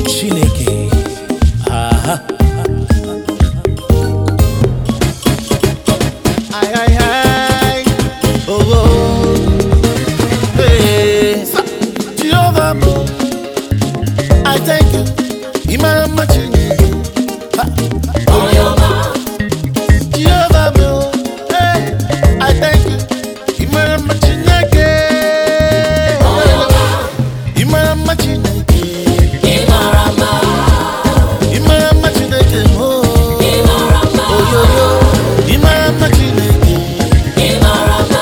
Chineke. Aha. Ay, ay, ay. Oh, oh. Hey. Jehovah, I thank you. Imama Chineke. Oh, your Jehovah, hey, I thank you. Imama Chineke. Imama Chineke. Imama Chineke. Oh, oh, yo, yo. Imama Chineke. Imama.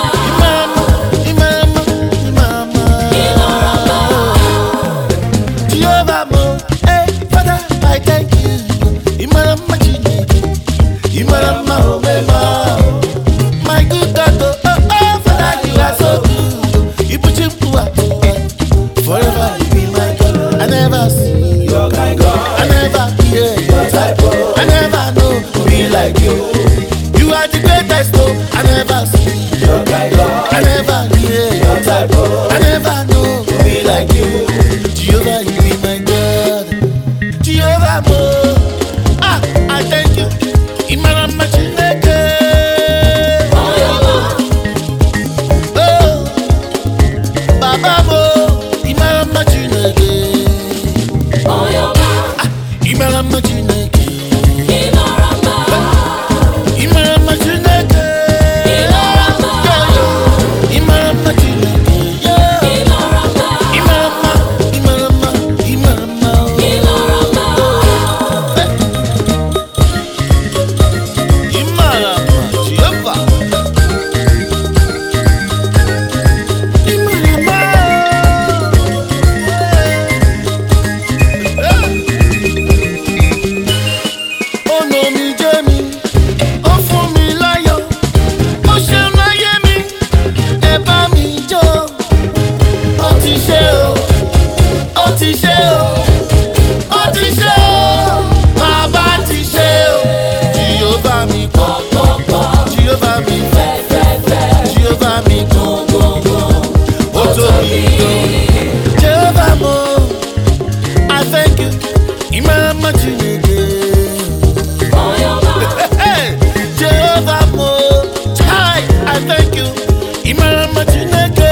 Jehovah, hey, Father, I thank you. Imama Chineke. Imama, oh, my good God, oh, oh, Father, you are so good. You put him forever, you be my God. I never see your kind God. I never hear your type of. I never know to be like you. You are the greatest, oh. I never see your kind God. I never hear your type of. I never know to be like you. Jehovah, you be my God. Jehovah, I thank you. Imama Chineke. Oh, Baba mo, Imama Chineke. Imama Chineke. Imama Chineke. Imama Chineke. Jehovah mo, I thank you. Imama Chineke. Jehovah mo, I thank you. Imama Chineke.